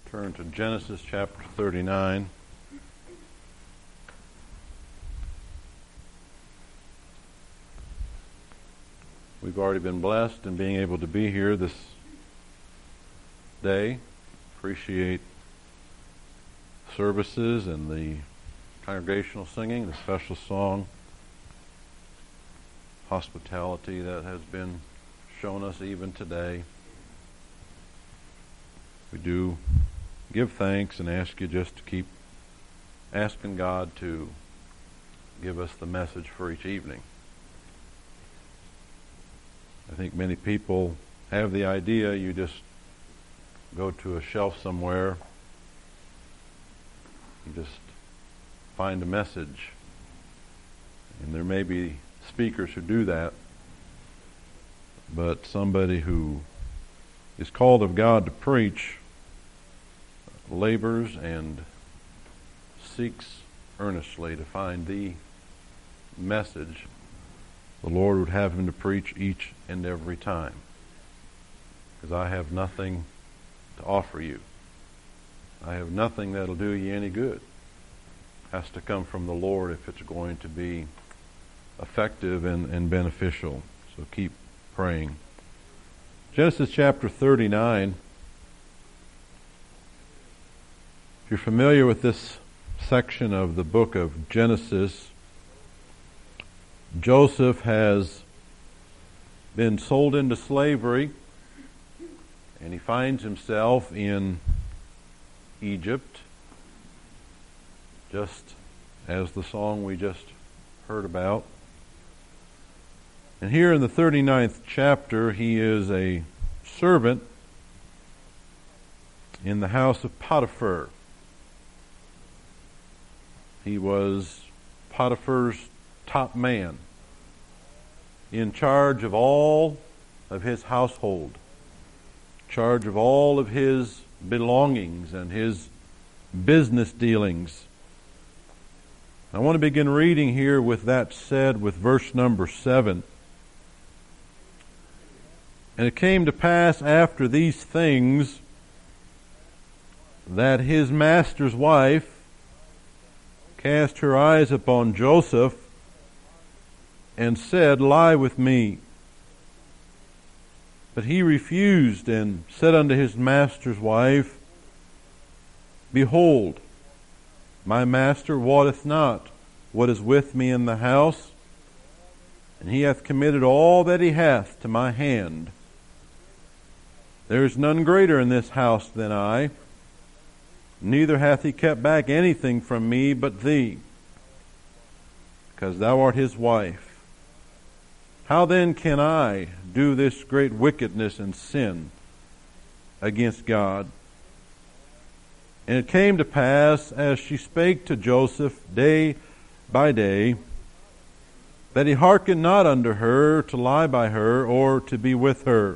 Turn to Genesis chapter 39. We've already been blessed in being able to be here this day. Appreciate services and the congregational singing, the special song, hospitality that has been shown us even today. We do give thanks and ask you just to keep asking God to give us the message for each evening. I think many people have the idea you just go to a shelf somewhere, you just find a message. And there may be speakers who do that, but somebody who is called of God to preach labors and seeks earnestly to find the message the Lord would have him to preach each and every time. Because I have nothing to offer you. I have nothing that'll do you any good. It has to come from the Lord if it's going to be effective and beneficial. So keep praying. Genesis chapter 39. If you're familiar with this section of the book of Genesis, Joseph has been sold into slavery, and he finds himself in Egypt, just as the song we just heard about. And here in the 39th chapter, he is a servant in the house of Potiphar. He was Potiphar's top man, in charge of all of his household, charge of all of his belongings and his business dealings. I want to begin reading here with that said with verse number 7. And it came to pass after these things that his master's wife cast her eyes upon Joseph and said, Lie with me. But he refused and said unto his master's wife, Behold, my master wotteth not what is with me in the house, and he hath committed all that he hath to my hand. There is none greater in this house than I, neither hath he kept back anything from me but thee, because thou art his wife. How then can I do this great wickedness and sin against God? And it came to pass, as she spake to Joseph day by day, that he hearkened not unto her to lie by her or to be with her.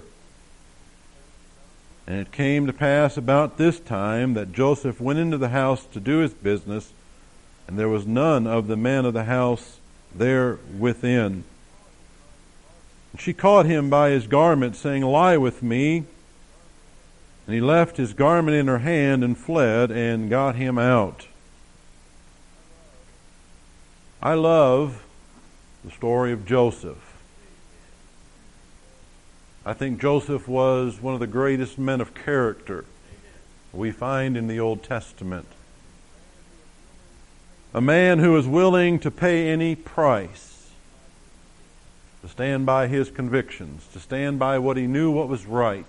And it came to pass about this time that Joseph went into the house to do his business, and there was none of the men of the house there within. And she caught him by his garment, saying, Lie with me. And he left his garment in her hand and fled and got him out. I love the story of Joseph. I think Joseph was one of the greatest men of character we find in the Old Testament. A man who was willing to pay any price to stand by his convictions, to stand by what he knew what was right.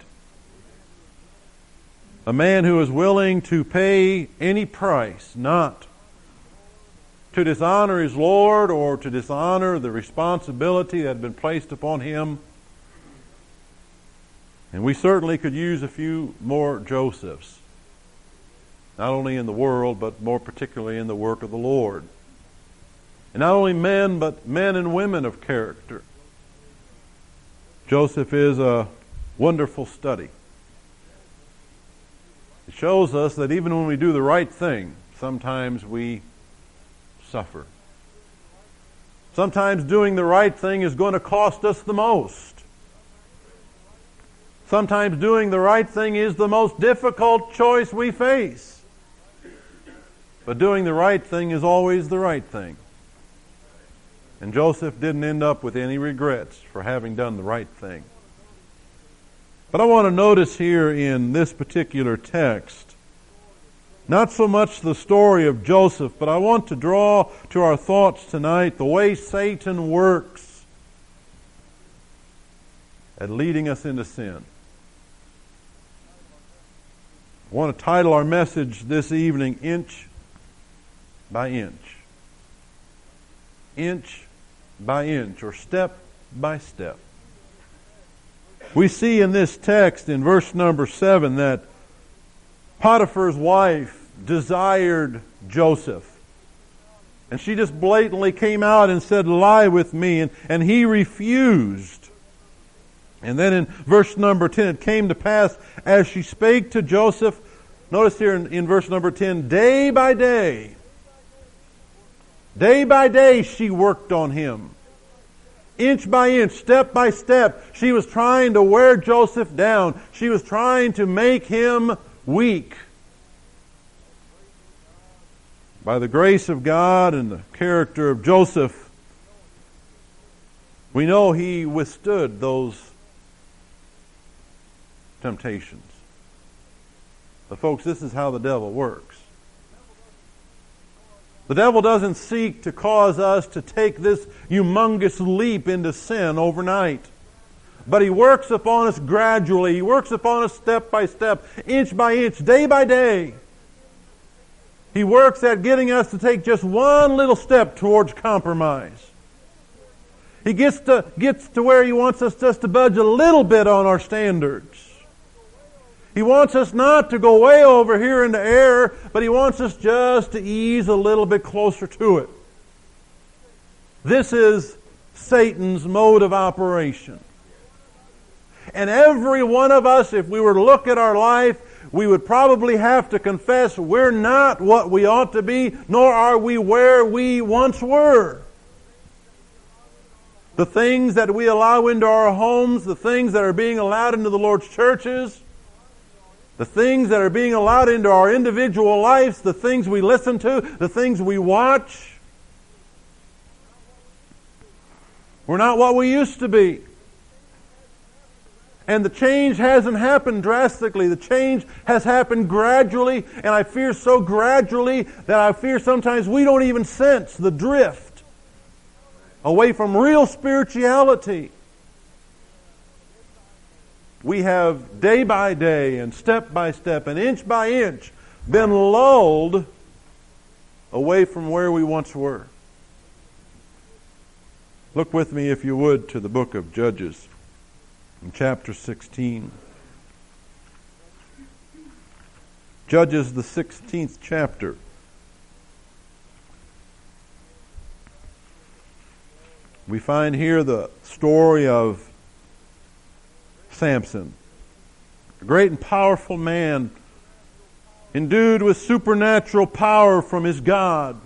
A man who was willing to pay any price, not to dishonor his Lord or to dishonor the responsibility that had been placed upon him. And we certainly could use a few more Josephs, not only in the world, but more particularly in the work of the Lord. And not only men, but men and women of character. Joseph is a wonderful study. It shows us that even when we do the right thing, sometimes we suffer. Sometimes doing the right thing is going to cost us the most. Sometimes doing the right thing is the most difficult choice we face. But doing the right thing is always the right thing. And Joseph didn't end up with any regrets for having done the right thing. But I want to notice here in this particular text, not so much the story of Joseph, but I want to draw to our thoughts tonight the way Satan works at leading us into sin. I want to title our message this evening, Inch by Inch. Inch by inch, or step by step. We see in this text in verse number 7 that Potiphar's wife desired Joseph. And she just blatantly came out and said, "Lie with me." And he refused. And then in verse number 10, it came to pass as she spake to Joseph, notice here in verse number 10, day by day she worked on him. Inch by inch, step by step, she was trying to wear Joseph down. She was trying to make him weak. By the grace of God and the character of Joseph, we know he withstood those temptations. But folks, this is how the devil works. The devil doesn't seek to cause us to take this humongous leap into sin overnight. But he works upon us gradually. He works upon us step by step, inch by inch, day by day. He works at getting us to take just one little step towards compromise. He gets to where he wants us just to budge a little bit on our standards. He wants us not to go way over here into error, but he wants us just to ease a little bit closer to it. This is Satan's mode of operation. And every one of us, if we were to look at our life, we would probably have to confess we're not what we ought to be, nor are we where we once were. The things that we allow into our homes, the things that are being allowed into the Lord's churches, the things that are being allowed into our individual lives, the things we listen to, the things we watch, we're not what we used to be. And the change hasn't happened drastically. The change has happened gradually, and I fear so gradually that I fear sometimes we don't even sense the drift away from real spirituality. We have day by day and step by step and inch by inch been lulled away from where we once were. Look with me, if you would, to the book of Judges in chapter 16. Judges, the 16th chapter. We find here the story of Samson, a great and powerful man, endued with supernatural power from his God.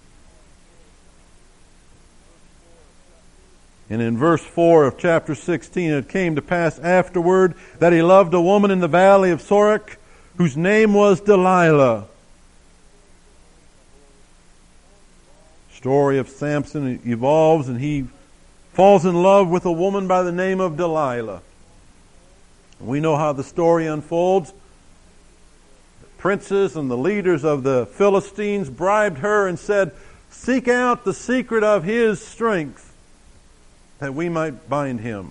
And in verse 4 of chapter 16, it came to pass afterward that he loved a woman in the valley of Sorek, whose name was Delilah. Story of Samson evolves, and he falls in love with a woman by the name of Delilah. We know how the story unfolds. The princes and the leaders of the Philistines bribed her and said, "Seek out the secret of his strength, that we might bind him."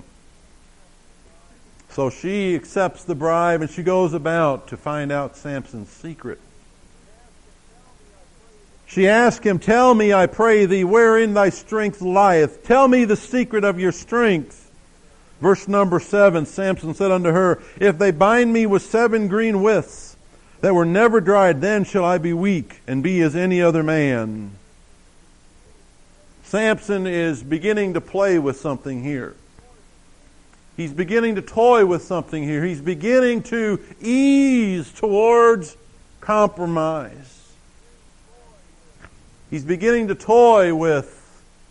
So she accepts the bribe and she goes about to find out Samson's secret. She asked him, "Tell me, I pray thee, wherein thy strength lieth. Tell me the secret of your strength." Verse number 7, Samson said unto her, "If they bind me with 7 green withs that were never dried, then shall I be weak and be as any other man." Samson is beginning to play with something here. He's beginning to toy with something here. He's beginning to ease towards compromise. He's beginning to toy with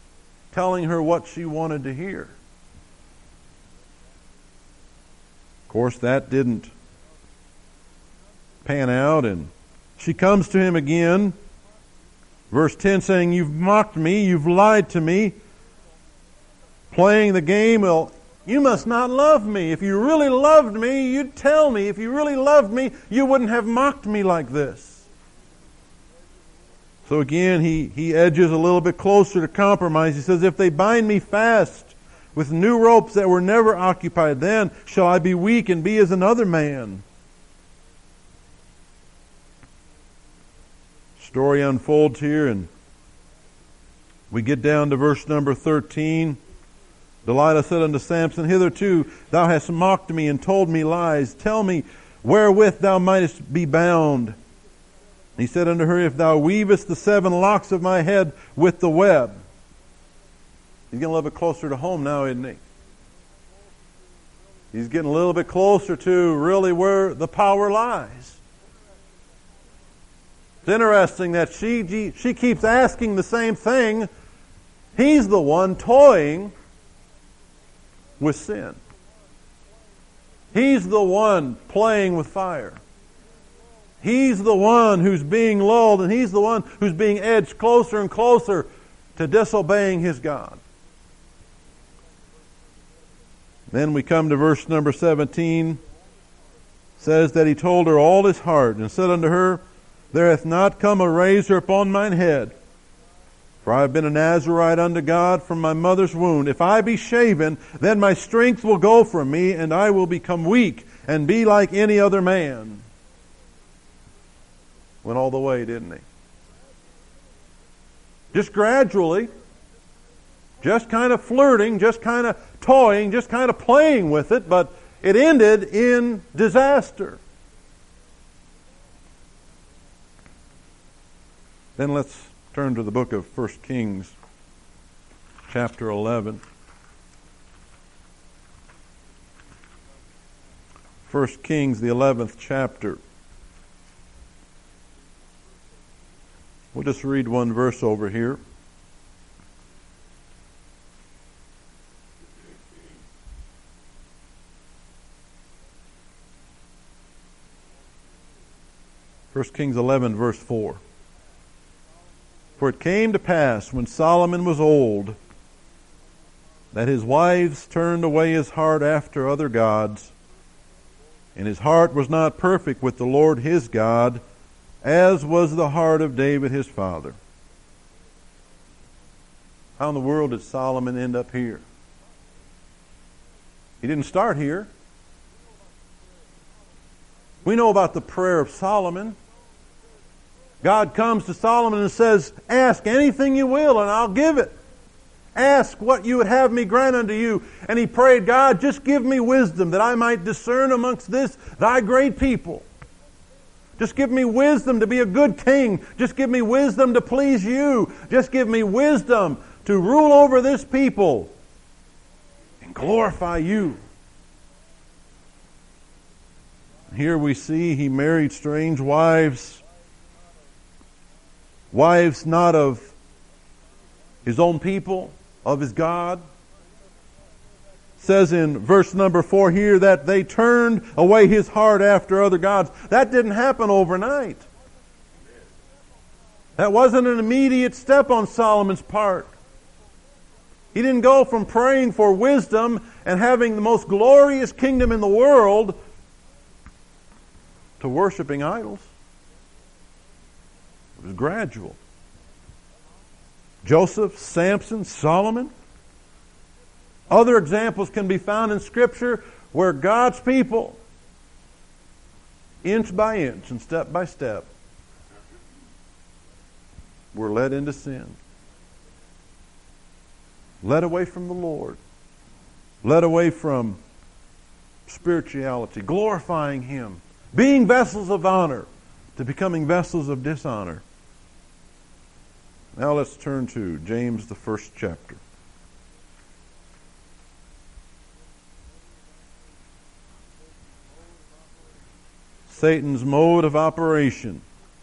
telling her what she wanted to hear. Of course, that didn't pan out, and she comes to him again. Verse 10 saying, "You've mocked me, you've lied to me, playing the game. Well, you must not love me. If you really loved me, you'd tell me. If you really loved me, you wouldn't have mocked me like this." So again, he edges a little bit closer to compromise. He says, "If they bind me fast with new ropes that were never occupied, then shall I be weak and be as another man." Story unfolds here, and we get down to verse number 13. Delilah said unto Samson, "Hitherto thou hast mocked me and told me lies. Tell me wherewith thou mightest be bound." He said unto her, "If thou weavest the 7 locks of my head with the web." He's getting a little bit closer to home now, isn't he? He's getting a little bit closer to really where the power lies. It's interesting that she keeps asking the same thing. He's the one toying with sin. He's the one playing with fire. He's the one who's being lulled, and he's the one who's being edged closer and closer to disobeying his God. Then we come to verse number 17. It says that he told her all his heart, and said unto her, "There hath not come a razor upon mine head, for I have been a Nazarite unto God from my mother's womb. If I be shaven, then my strength will go from me, and I will become weak, and be like any other man." Went all the way, didn't he? Just gradually, just kind of flirting, just kind of toying, just kind of playing with it, but it ended in disaster. Then let's turn to the book of 1 Kings, chapter 11. 1 Kings, the 11th chapter. We'll just read one verse over here. First Kings 11, verse 4. "For it came to pass, when Solomon was old, that his wives turned away his heart after other gods, and his heart was not perfect with the Lord his God, as was the heart of David his father." How in the world did Solomon end up here? He didn't start here. We know about the prayer of Solomon. God comes to Solomon and says, "Ask anything you will, and I'll give it. Ask what you would have me grant unto you." And he prayed, "God, just give me wisdom that I might discern amongst this thy great people. Just give me wisdom to be a good king. Just give me wisdom to please you. Just give me wisdom to rule over this people and glorify you." Here we see he married strange wives. Wives not of his own people, of his God. It says in verse number 4 here that they turned away his heart after other gods. That didn't happen overnight. That wasn't an immediate step on Solomon's part. He didn't go from praying for wisdom and having the most glorious kingdom in the world to worshiping idols. It was gradual. Joseph, Samson, Solomon. Other examples can be found in Scripture where God's people, inch by inch and step by step, were led into sin. Led away from the Lord. Led away from spirituality, glorifying Him, being vessels of honor to becoming vessels of dishonor. Now let's turn to James, the 1st chapter. Satan's mode of operation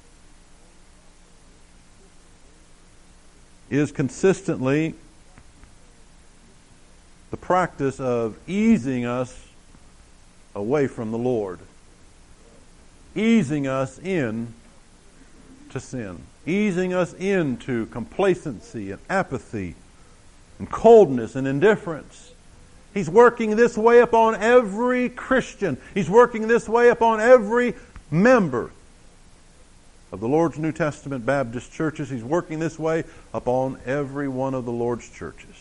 is consistently the practice of easing us away from the Lord, easing us in to sin, easing us into complacency and apathy and coldness and indifference. He's working this way upon every Christian. He's working this way upon every member of the Lord's New Testament Baptist churches. He's working this way upon every one of the Lord's churches.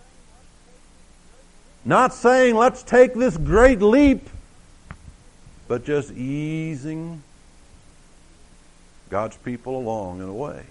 Not saying, let's take this great leap, but just easing God's people along in a way.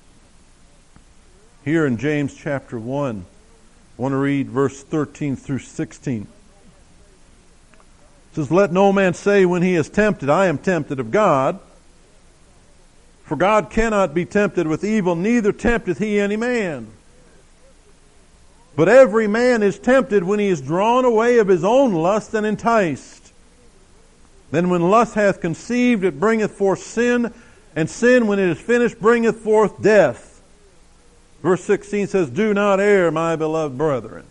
Here in James chapter 1, I want to read verse 13 through 16. It says, "Let no man say when he is tempted, I am tempted of God. For God cannot be tempted with evil, neither tempteth he any man. But every man is tempted when he is drawn away of his own lust and enticed. Then when lust hath conceived, it bringeth forth sin, and sin, when it is finished, bringeth forth death." Verse 16 says, "Do not err, my beloved brethren."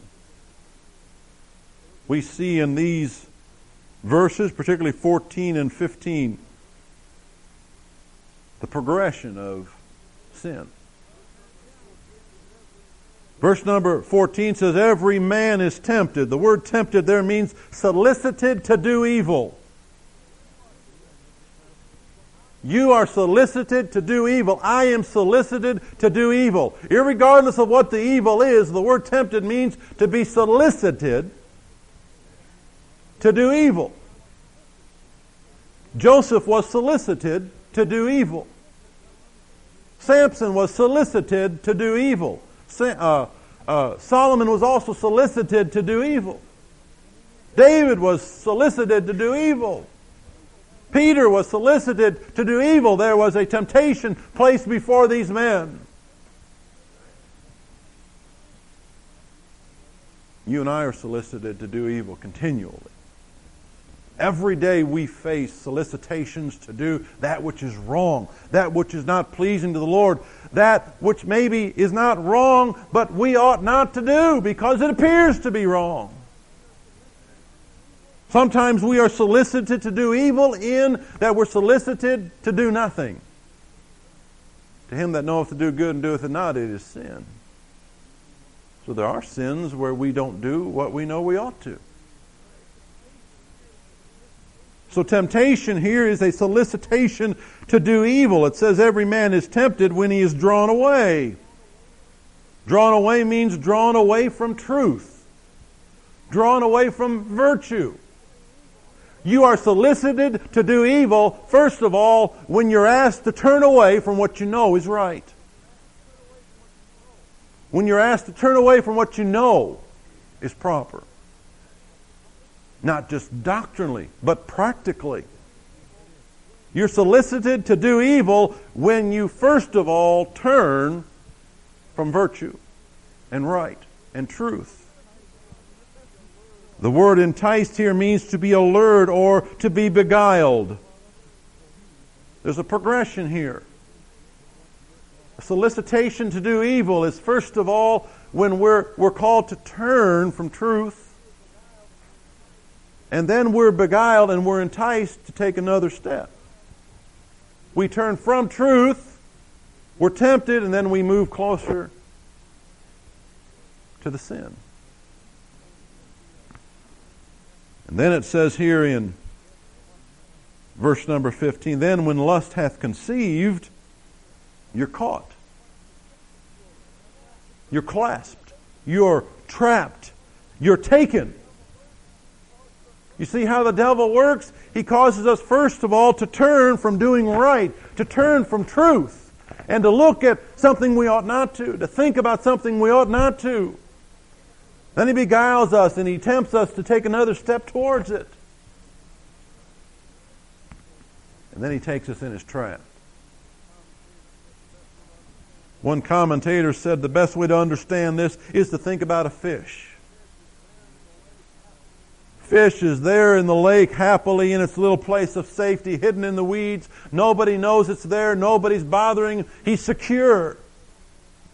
We see in these verses, particularly 14 and 15, the progression of sin. Verse number 14 says, "Every man is tempted." The word tempted there means solicited to do evil. You are solicited to do evil. I am solicited to do evil. Irregardless of what the evil is, the word tempted means to be solicited to do evil. Joseph was solicited to do evil. Samson was solicited to do evil. Solomon was also solicited to do evil. David was solicited to do evil. Peter was solicited to do evil. There was a temptation placed before these men. You and I are solicited to do evil continually. Every day we face solicitations to do that which is wrong, that which is not pleasing to the Lord, that which maybe is not wrong, but we ought not to do because it appears to be wrong. Sometimes we are solicited to do evil in that we're solicited to do nothing. To him that knoweth to do good and doeth it not, it is sin. So there are sins where we don't do what we know we ought to. So temptation here is a solicitation to do evil. It says every man is tempted when he is drawn away. Drawn away means drawn away from truth. Drawn away from virtue. You are solicited to do evil, first of all, when you're asked to turn away from what you know is right. When you're asked to turn away from what you know is proper. Not just doctrinally, but practically. You're solicited to do evil when you first of all turn from virtue and right and truth. The word enticed here means to be allured or to be beguiled. There's a progression here. A solicitation to do evil is first of all when we're called to turn from truth. And then we're beguiled and we're enticed to take another step. We turn from truth, we're tempted, and then we move closer to the sin. And then it says here in verse number 15, "Then when lust hath conceived," you're caught. You're clasped. You're trapped. You're taken. You see how the devil works? He causes us first of all to turn from doing right, to turn from truth, and to look at something we ought not to think about something we ought not to. Then he beguiles us and he tempts us to take another step towards it. And then he takes us in his trap. One commentator said the best way to understand this is to think about a fish. Fish is there in the lake happily in its little place of safety, hidden in the weeds. Nobody knows it's there. Nobody's bothering. He's secure.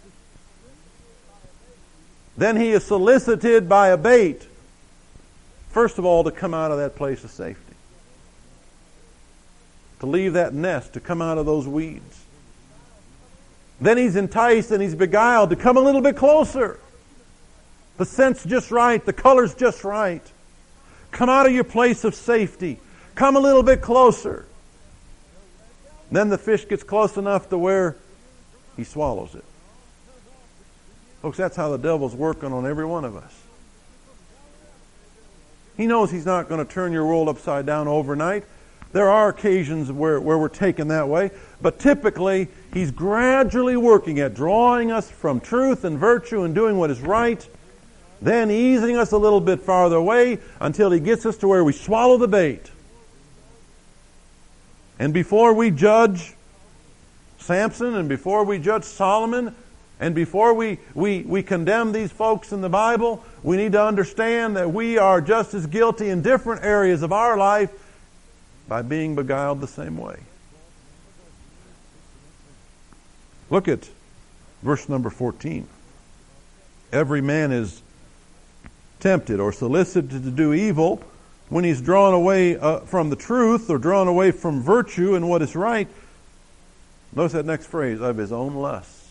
Then he is solicited by a bait First of all, to come out of that place of safety. To leave that nest, to come out of those weeds. Then he's enticed and he's beguiled to come a little bit closer. The scent's just right. The color's just right. Come out of your place of safety. Come a little bit closer. Then the fish gets close enough to where he swallows it. Folks, that's how the devil's working on every one of us. He knows he's not going to turn your world upside down overnight. There are occasions where we're taken that way, but typically he's gradually working at drawing us from truth and virtue and doing what is right, then easing us a little bit farther away until he gets us to where we swallow the bait. And before we judge Samson and before we judge Solomon and before we condemn these folks in the Bible, we need to understand that we are just as guilty in different areas of our life by being beguiled the same way. Look at verse number 14. Every man is tempted or solicited to do evil when he's drawn away from the truth or drawn away from virtue and what is right. Notice that next phrase, of his own lusts.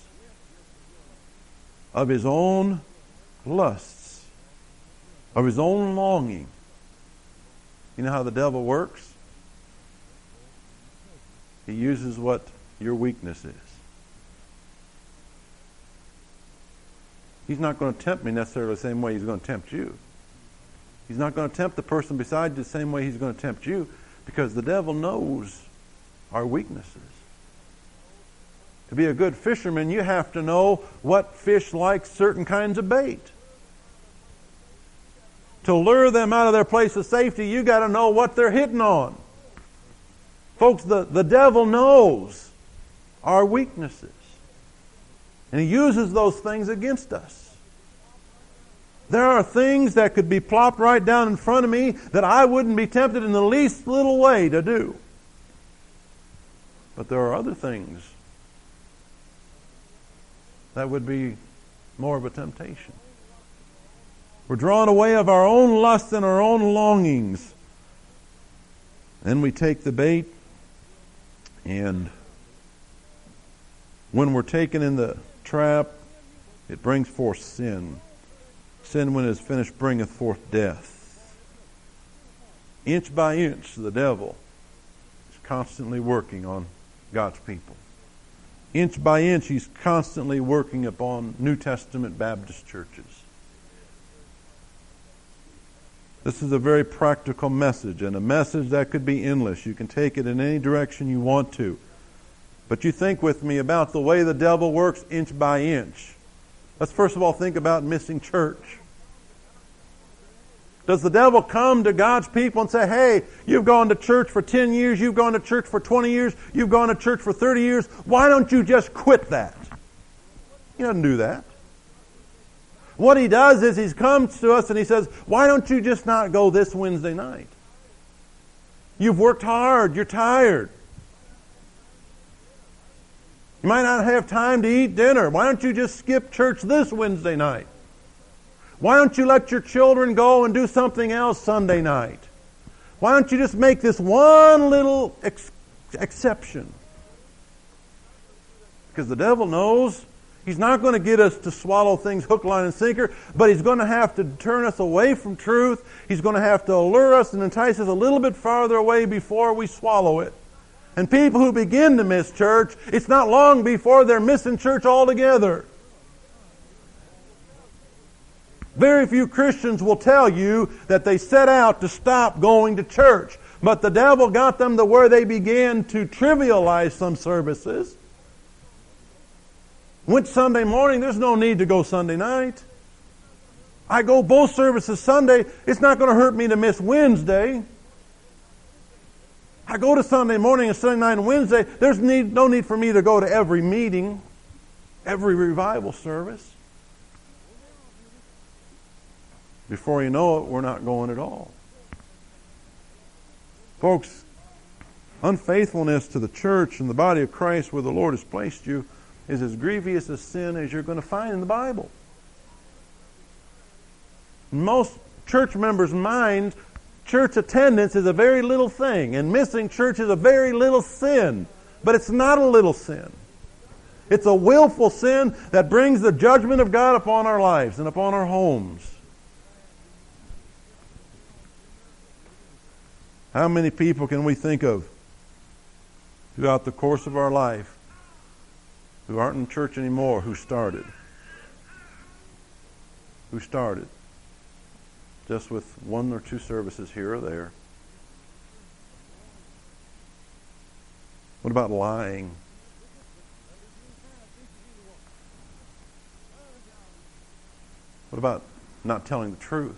Of his own lusts. Of his own longing. You know how the devil works? He uses what your weakness is. He's not going to tempt me necessarily the same way he's going to tempt you. He's not going to tempt the person beside you the same way he's going to tempt you, because the devil knows our weaknesses. To be a good fisherman, you have to know what fish like certain kinds of bait. To lure them out of their place of safety, you got to know what they're hitting on. Folks, the devil knows our weaknesses. And he uses those things against us. There are things that could be plopped right down in front of me that I wouldn't be tempted in the least little way to do. But there are other things that would be more of a temptation. We're drawn away of our own lust and our own longings. Then we take the bait, and when we're taken in the trap, it brings forth sin. Sin, when it is finished, bringeth forth death. Inch by inch, the devil is constantly working on God's people. Inch by inch, he's constantly working upon New Testament Baptist churches. This is a very practical message, and a message that could be endless. You can take it in any direction you want to. But you think with me about the way the devil works inch by inch. Let's first of all think about missing church. Does the devil come to God's people and say, hey, you've gone to church for 10 years, you've gone to church for 20 years, you've gone to church for 30 years, why don't you just quit that? He doesn't do that. What he does is he comes to us and he says, why don't you just not go this Wednesday night? You've worked hard, you're tired. You might not have time to eat dinner. Why don't you just skip church this Wednesday night? Why don't you let your children go and do something else Sunday night? Why don't you just make this one little exception? Because the devil knows he's not going to get us to swallow things hook, line, and sinker, but he's going to have to turn us away from truth. He's going to have to allure us and entice us a little bit farther away before we swallow it. And people who begin to miss church, it's not long before they're missing church altogether. Very few Christians will tell you that they set out to stop going to church. But the devil got them to where they began to trivialize some services. Went Sunday morning, there's no need to go Sunday night. I go both services Sunday, it's not going to hurt me to miss Wednesday. I go to Sunday morning and Sunday night and Wednesday, there's no need for me to go to every meeting, every revival service. Before you know it, we're not going at all. Folks, unfaithfulness to the church and the body of Christ where the Lord has placed you is as grievous a sin as you're going to find in the Bible. Most church members' minds, church attendance is a very little thing, and missing church is a very little sin. But it's not a little sin. It's a willful sin that brings the judgment of God upon our lives and upon our homes. How many people can we think of throughout the course of our life who aren't in church anymore, who started? Who started just with one or two services here or there? What about lying? What about not telling the truth?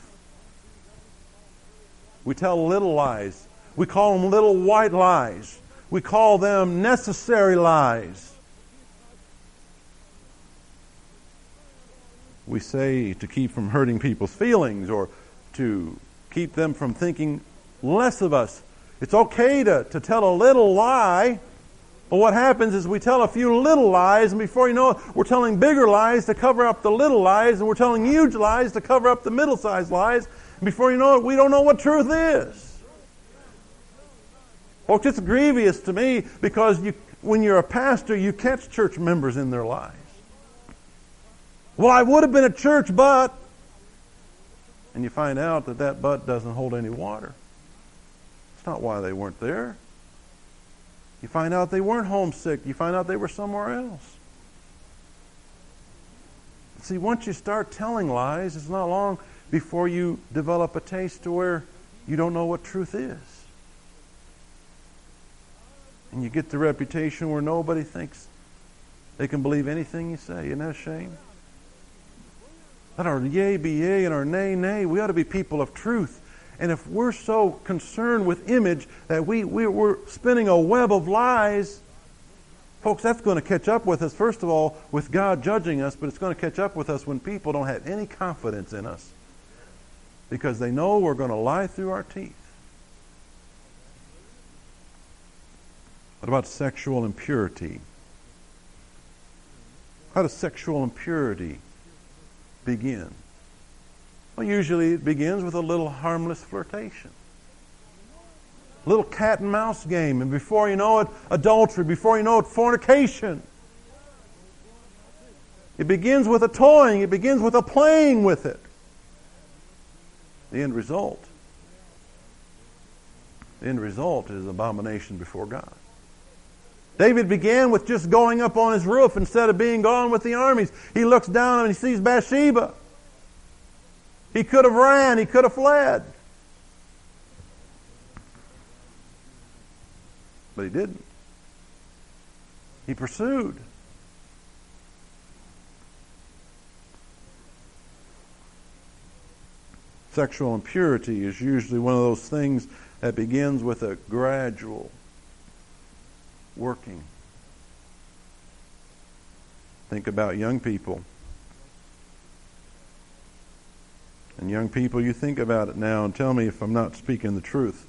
We tell little lies. We call them little white lies. We call them necessary lies. We say to keep from hurting people's feelings or to keep them from thinking less of us. It's okay to tell a little lie, but what happens is we tell a few little lies, and before you know it, we're telling bigger lies to cover up the little lies, and we're telling huge lies to cover up the middle-sized lies, and before you know it, we don't know what truth is. Folks, it's grievous to me because when you're a pastor, you catch church members in their lies. Well, I would have been at church, but... And you find out that but doesn't hold any water. It's not why they weren't there. You find out they weren't homesick. You find out they were somewhere else. See, once you start telling lies, it's not long before you develop a taste to where you don't know what truth is. And you get the reputation where nobody thinks they can believe anything you say. Isn't that a shame? Let our yea be yea and our nay, nay. We ought to be people of truth. And if we're so concerned with image that we're spinning a web of lies, folks, that's going to catch up with us, first of all, with God judging us, but it's going to catch up with us when people don't have any confidence in us because they know we're going to lie through our teeth. What about sexual impurity? How does sexual impurity begin? Well, usually it begins with a little harmless flirtation. A little cat and mouse game. And before you know it, adultery. Before you know it, fornication. It begins with a toying. It begins with a playing with it. The end result is abomination before God. David began with just going up on his roof instead of being gone with the armies. He looks down and he sees Bathsheba. He could have ran. He could have fled. But he didn't. He pursued. Sexual impurity is usually one of those things that begins with a gradual working. Think about young people. And young people, you think about it now and tell me if I'm not speaking the truth.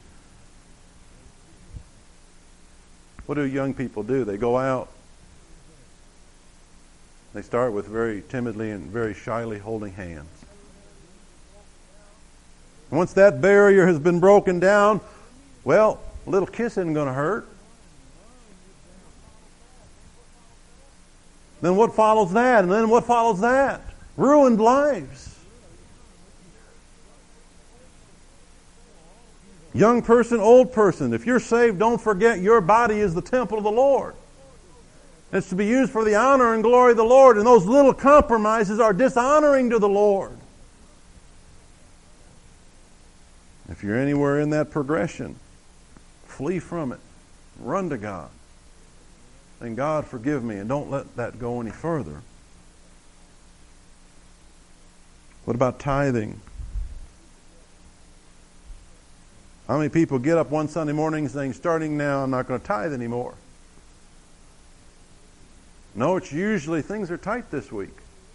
What do young people do? They go out. They start with very timidly and very shyly holding hands. Once that barrier has been broken down, well, a little kiss isn't going to hurt. Then what follows that? And then what follows that? Ruined lives. Young person, old person, if you're saved, don't forget your body is the temple of the Lord. It's to be used for the honor and glory of the Lord, and those little compromises are dishonoring to the Lord. If you're anywhere in that progression, flee from it. Run to God. And God, forgive me, and don't let that go any further. What about tithing? How many people get up one Sunday morning saying, starting now, I'm not going to tithe anymore? No, it's usually things are tight this week.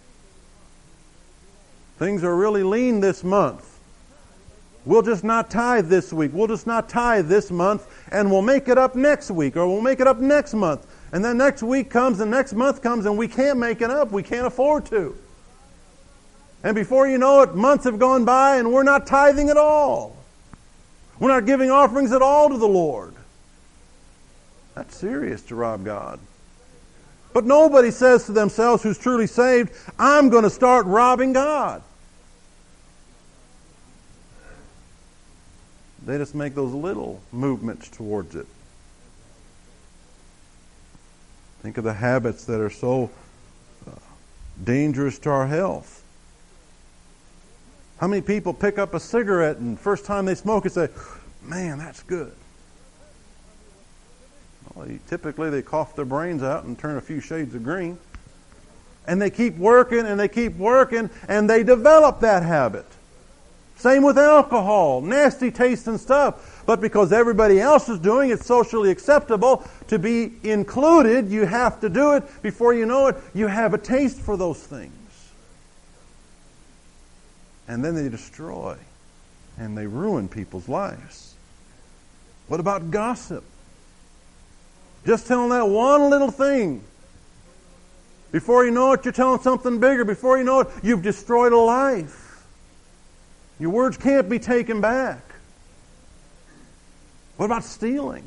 Things are really lean this month. We'll just not tithe this week. We'll just not tithe this month, and we'll make it up next week, or we'll make it up next month. And then next week comes, and next month comes, and we can't make it up. We can't afford to. And before you know it, months have gone by and we're not tithing at all. We're not giving offerings at all to the Lord. That's serious to rob God. But nobody says to themselves who's truly saved, I'm going to start robbing God. They just make those little movements towards it. Think of the habits that are so dangerous to our health. How many people pick up a cigarette and first time they smoke it say, man, that's good. Well, typically they cough their brains out and turn a few shades of green. And they keep working and they keep working and they develop that habit. Same with alcohol, nasty taste and stuff. But because everybody else is doing it, socially acceptable, to be included, you have to do it. Before you know it, you have a taste for those things. And then they destroy and they ruin people's lives. What about gossip? Just telling that one little thing. Before you know it, you're telling something bigger. Before you know it, you've destroyed a life. Your words can't be taken back. What about stealing?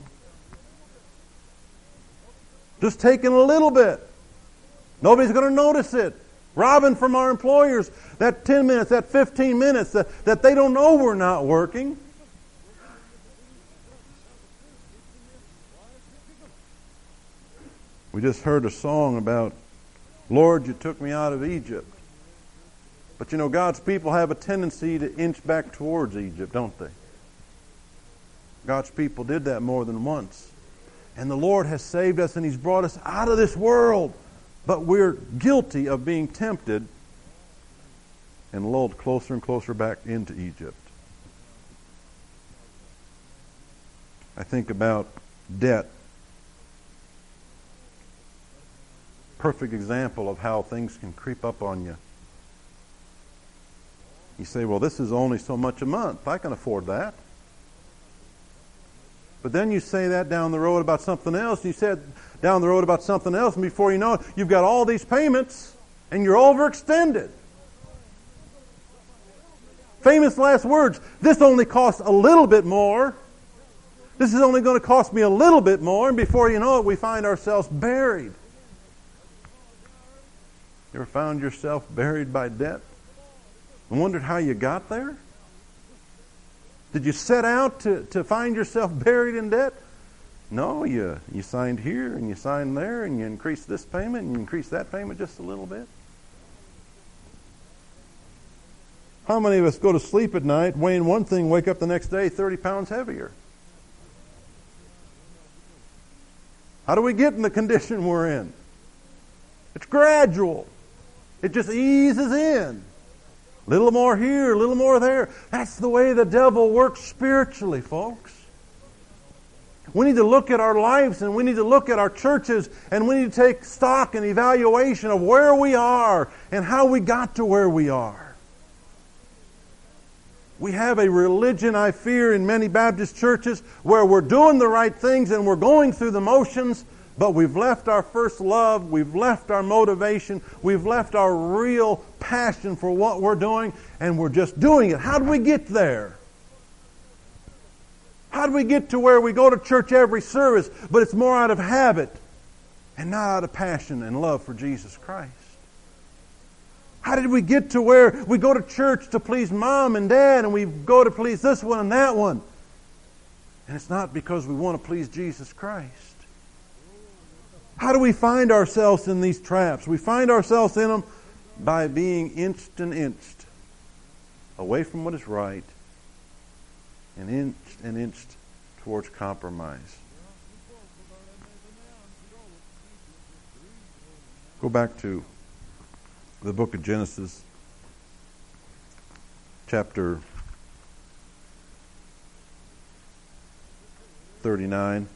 Just taking a little bit. Nobody's going to notice it. Robbing from our employers that 10 minutes, that 15 minutes that they don't know we're not working. We just heard a song about, Lord, you took me out of Egypt. But you know, God's people have a tendency to inch back towards Egypt, don't they? God's people did that more than once. And the Lord has saved us and He's brought us out of this world. But we're guilty of being tempted and lulled closer and closer back into Egypt. I think about debt. Perfect example of how things can creep up on you. You say, well, this is only so much a month. I can afford that. But then you say that down the road about something else. You said down the road about something else, and before you know it, you've got all these payments, and you're overextended. Famous last words, this only costs a little bit more. This is only going to cost me a little bit more, and before you know it, we find ourselves buried. You ever found yourself buried by debt and wondered how you got there? Did you set out to find yourself buried in debt? No, you signed here and you signed there and you increased this payment and you increased that payment just a little bit. How many of us go to sleep at night weighing one thing, wake up the next day 30 pounds heavier? How do we get in the condition we're in? It's gradual. It just eases in. A little more here, a little more there. That's the way the devil works spiritually, folks. We need to look at our lives and we need to look at our churches and we need to take stock and evaluation of where we are and how we got to where we are. We have a religion, I fear, in many Baptist churches where we're doing the right things and we're going through the motions, but we've left our first love, we've left our motivation, we've left our real passion for what we're doing, and we're just doing it. How do we get there? How do we get to where we go to church every service, but it's more out of habit and not out of passion and love for Jesus Christ? How did we get to where we go to church to please mom and dad and we go to please this one and that one? And it's not because we want to please Jesus Christ. How do we find ourselves in these traps? We find ourselves in them by being inched and inched away from what is right and inched towards compromise. Go back to the book of Genesis, chapter 39.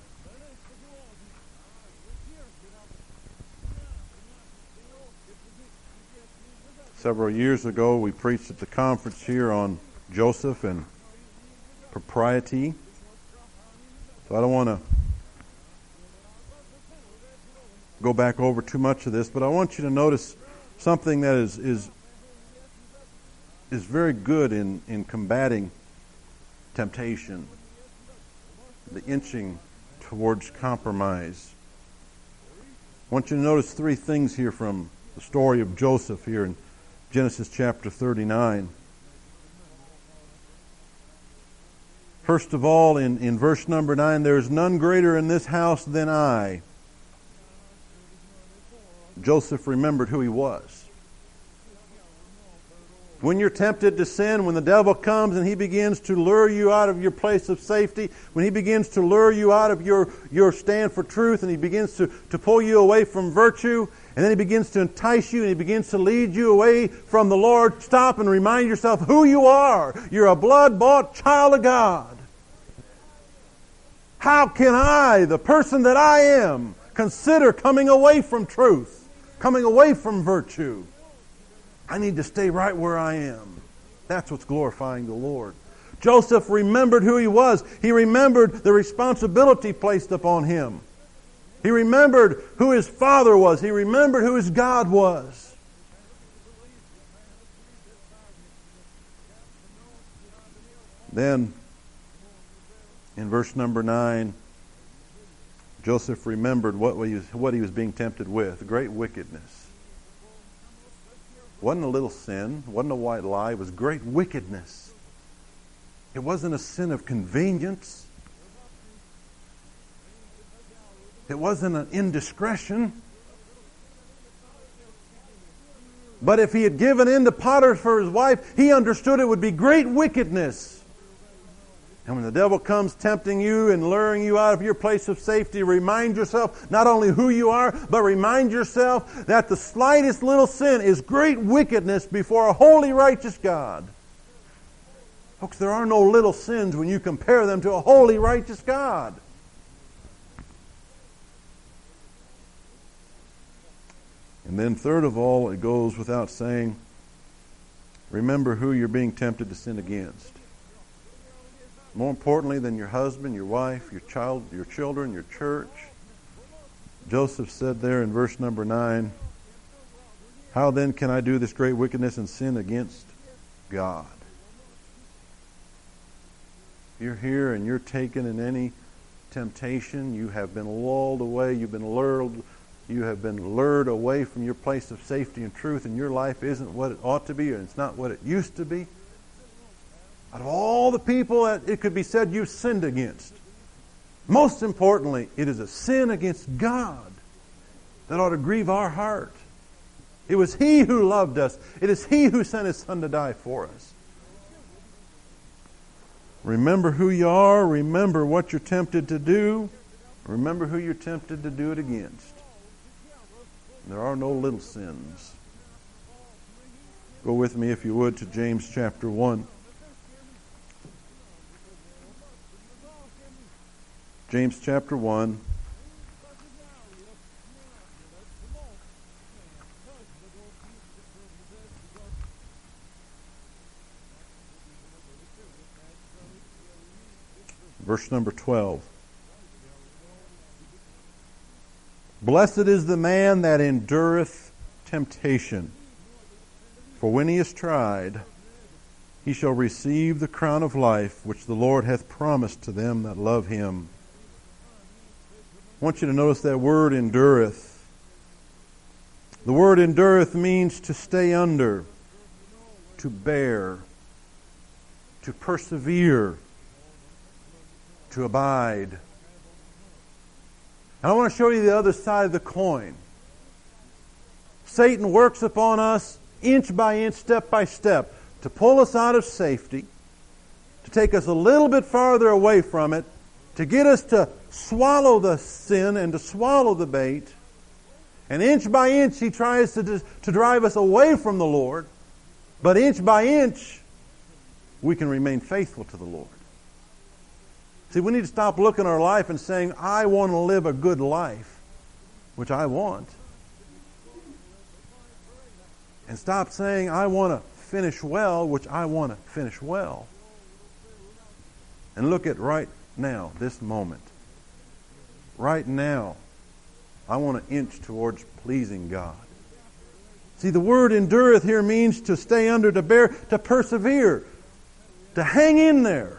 Several years ago, we preached at the conference here on Joseph and propriety. So I don't want to go back over too much of this, but I want you to notice something that is is very good in combating temptation, the inching towards compromise. I want you to notice three things here from the story of Joseph here in Genesis chapter 39. First of all, in verse number 9, there is none greater in this house than I. Joseph remembered who he was. When you're tempted to sin, when the devil comes and he begins to lure you out of your place of safety, when he begins to lure you out of your stand for truth, and he begins to pull you away from virtue, and then he begins to entice you and he begins to lead you away from the Lord, stop and remind yourself who you are. You're a blood-bought child of God. How can I, the person that I am, consider coming away from truth, coming away from virtue? I need to stay right where I am. That's what's glorifying the Lord. Joseph remembered who he was. He remembered the responsibility placed upon him. He remembered who his father was. He remembered who his God was. Then, in verse number 9, Joseph remembered what he was being tempted with, great wickedness. It wasn't a little sin, it wasn't a white lie, it was great wickedness. It wasn't a sin of convenience. It wasn't an indiscretion. But if he had given in to Potiphar for his wife, he understood it would be great wickedness. And when the devil comes tempting you and luring you out of your place of safety, remind yourself not only who you are, but remind yourself that the slightest little sin is great wickedness before a holy, righteous God. Folks, there are no little sins when you compare them to a holy, righteous God. And then third of all, it goes without saying, remember who you're being tempted to sin against. More importantly than your husband, your wife, your child, your children, your church. Joseph said there in verse number 9, how then can I do this great wickedness and sin against God? If you're here and you're taken in any temptation, you have been lulled away, you have been lured away from your place of safety and truth, and your life isn't what it ought to be, and it's not what it used to be. Out of all the people that it could be said you've sinned against, most importantly, it is a sin against God that ought to grieve our heart. It was He who loved us. It is He who sent His Son to die for us. Remember who you are. Remember what you're tempted to do. Remember who you're tempted to do it against. There are no little sins. Go with me, if you would, to James chapter 1. James chapter 1. Verse number 12. Blessed is the man that endureth temptation, for when he is tried, he shall receive the crown of life which the Lord hath promised to them that love Him. I want you to notice that word endureth. The word endureth means to stay under, to bear, to persevere, to abide. And I want to show you the other side of the coin. Satan works upon us inch by inch, step by step, to pull us out of safety, to take us a little bit farther away from it, to get us to swallow the sin and to swallow the bait. And inch by inch he tries to drive us away from the Lord. But inch by inch we can remain faithful to the Lord. See, we need to stop looking at our life and saying, I want to live a good life, which I want. And stop saying, I want to finish well, which I want to finish well. And look at right now, this moment. Right now, I want to inch towards pleasing God. See, the word endureth here means to stay under, to bear, to persevere, to hang in there.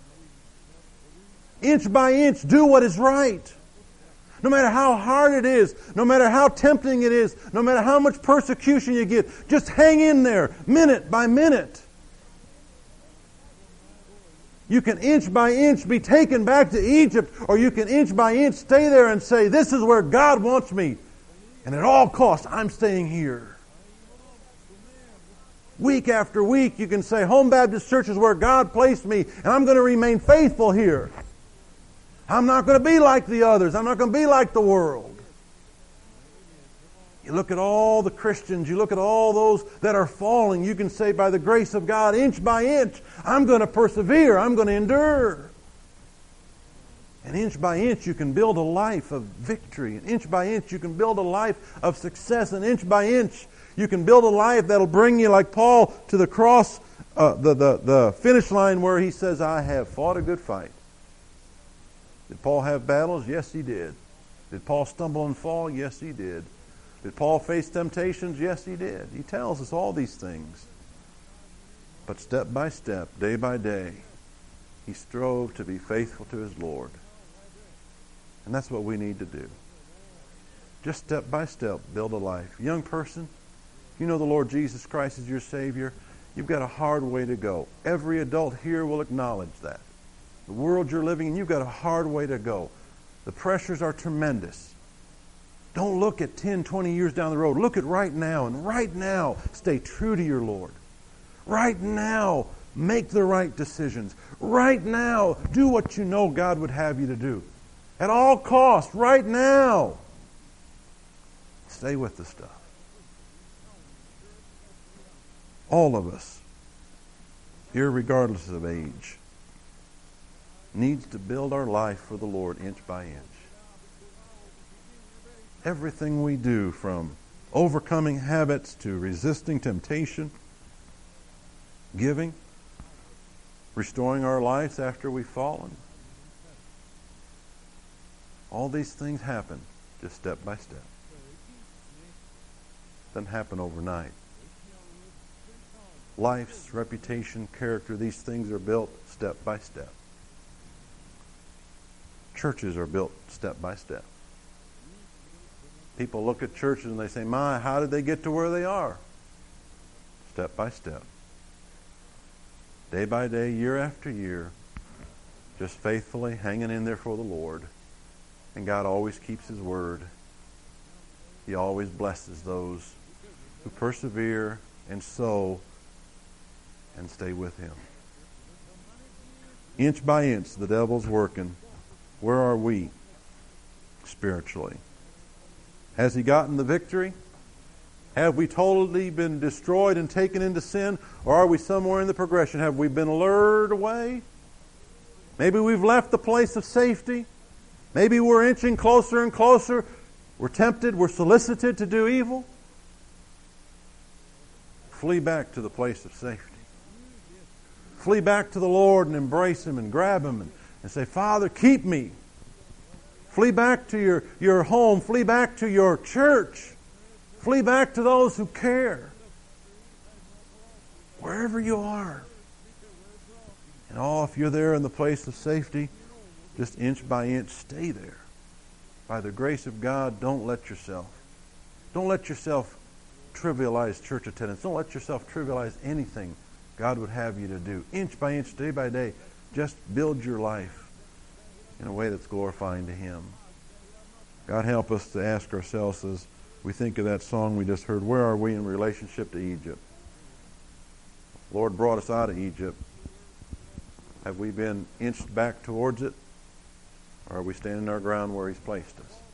Inch by inch, do what is right. No matter how hard it is, no matter how tempting it is, no matter how much persecution you get, just hang in there, minute by minute. You can inch by inch be taken back to Egypt, or you can inch by inch stay there and say, this is where God wants me. And at all costs, I'm staying here. Week after week, you can say, Home Baptist Church is where God placed me, and I'm going to remain faithful here. I'm not going to be like the others. I'm not going to be like the world. You look at all the Christians, you look at all those that are falling, you can say, by the grace of God, inch by inch, I'm going to persevere, I'm going to endure. And inch by inch, you can build a life of victory. And inch by inch, you can build a life of success. And inch by inch, you can build a life that'll bring you, like Paul, to the cross, the finish line where he says, I have fought a good fight. Did Paul have battles? Yes, he did. Did Paul stumble and fall? Yes, he did. Did Paul face temptations? Yes, he did. He tells us all these things. But step by step, day by day, he strove to be faithful to his Lord. And that's what we need to do. Just step by step, build a life. Young person, you know the Lord Jesus Christ is your Savior, you've got a hard way to go. Every adult here will acknowledge that. The world you're living in, you've got a hard way to go. The pressures are tremendous. Don't look at 10, 20 years down the road. Look at right now, and right now, stay true to your Lord. Right now, make the right decisions. Right now, do what you know God would have you to do. At all costs, right now, stay with the stuff. All of us, irregardless of age, needs to build our life for the Lord inch by inch. Everything we do, from overcoming habits to resisting temptation, giving, restoring our lives after we've fallen, all these things happen just step by step. Doesn't happen overnight. Life's reputation, character, these things are built step by step. Churches are built step by step. People look at churches and they say, my, how did they get to where they are? Step by step. Day by day, year after year, just faithfully hanging in there for the Lord. And God always keeps His word. He always blesses those who persevere and sow and stay with Him. Inch by inch, the devil's working. Where are we spiritually? Has he gotten the victory? Have we totally been destroyed and taken into sin? Or are we somewhere in the progression? Have we been lured away? Maybe we've left the place of safety. Maybe we're inching closer and closer. We're tempted, we're solicited to do evil. Flee back to the place of safety. Flee back to the Lord and embrace Him and grab Him and say, Father, keep me. Flee back to your home. Flee back to your church. Flee back to those who care. Wherever you are. And if you're there in the place of safety, just inch by inch, stay there. By the grace of God, don't let yourself trivialize church attendance. Don't let yourself trivialize anything God would have you to do. Inch by inch, day by day, just build your life in a way that's glorifying to Him. God help us to ask ourselves as we think of that song we just heard, where are we in relationship to Egypt? The Lord brought us out of Egypt. Have we been inched back towards it? Or are we standing our ground where He's placed us?